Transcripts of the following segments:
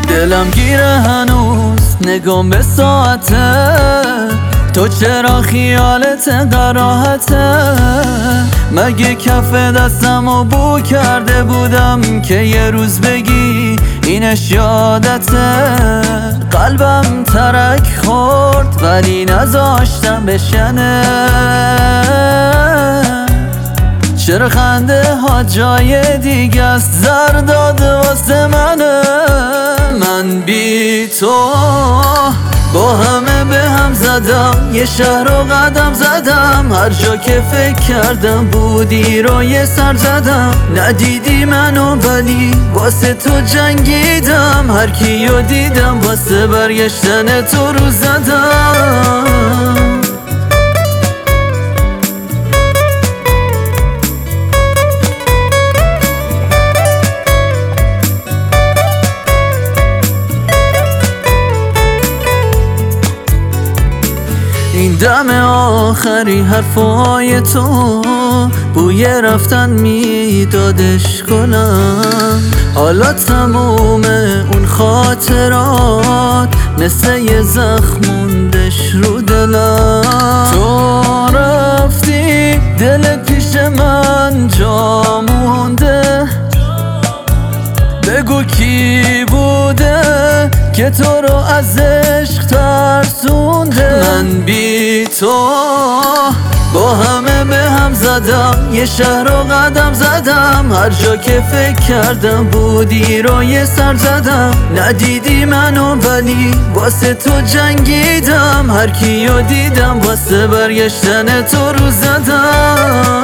دلم گیره هنوز نگام به ساعته، تو چرا خیالت قراحته؟ مگه کف دستمو بو کرده بودم که یه روز بگی اینش یادته؟ قلبم ترک خورد ولی نذاشتم بشنه، چرا خنده ها جای دیگه است، زرداد واسه منه. من بی تو با همه به هم زدم، یه شهر رو قدم زدم، هر جا که فکر کردم بودی رو یه سر زدم. ندیدی منو ولی واسه تو جنگیدم، هر کیو دیدم واسه برگشتن تو رو زدم. این دم آخری حرفای تو بوی رفتن میدادش کنم، حالا تموم اون خاطرات مثل یه زخم موندش رو دلم. تو رفتی دلت پیش من جا مونده، بگو کی بوده که تو رو از عشق ترسونده. من بی تو با همه به هم زدم، یه شهر رو قدم زدم، هر جا که فکر کردم بودی رو یه سر زدم. ندیدی منو ولی واسه تو جنگیدم، هر کیو دیدم واسه برگشتن تو رو زدم.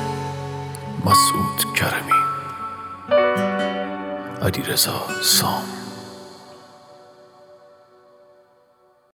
مسعود کرمی، علیرضا سام.